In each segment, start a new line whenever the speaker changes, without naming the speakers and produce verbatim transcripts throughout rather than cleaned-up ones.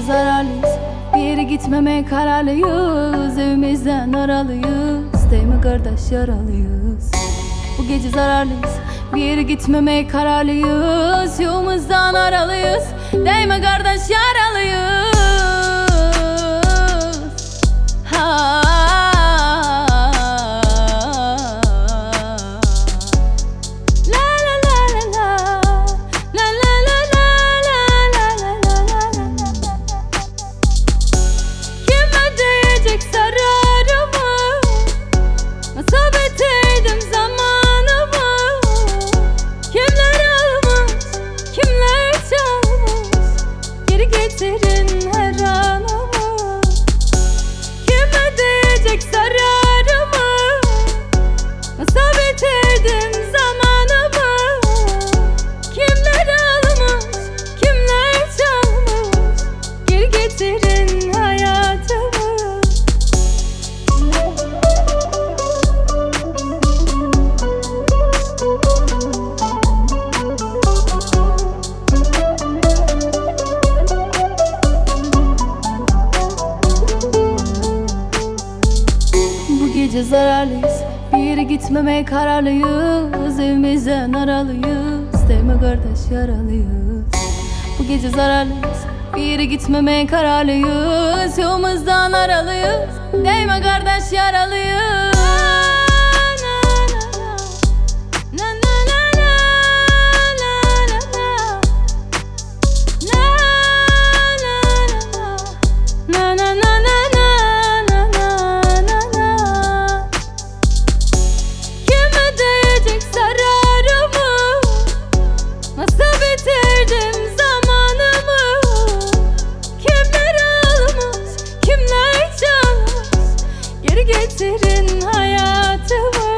zararlıyız, bir yere gitmemeye kararlıyız. Evimizden aralıyız, değil mi kardeş, yaralıyız. Bu gece zararlıyız, bir yere gitmemeye kararlıyız. Yolumuzdan aralıyız, değil mi kardeş, yaralıyız. Ha.
Getirin her anımı, kim ödeyecek zararımı? Nasıl bitirdim zamanımı? Kimler almış, kimler çalmış? Geri getirin hayatımı.
Gece zararlıyız, bir yere gitmemeye kararlıyız. Evimizden aralıyız, değil mi kardeş, yaralıyız. Bu gece zararlıyız, bir yere gitmemeye kararlıyız. Yolumuzdan aralıyız, değil mi kardeş, yaralıyız.
Nasıl bitirdim zamanımı? Kimler almış, kimler çalmış? Geri getirin hayatımı.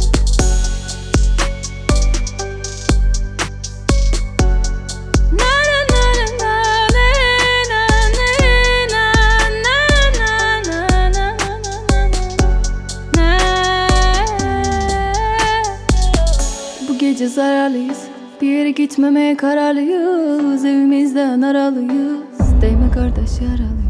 Bu gece zararlıyız, bir yere gitmemeye kararlıyız. Evimizden aralıyız, değil mi kardeş, yaralıyız.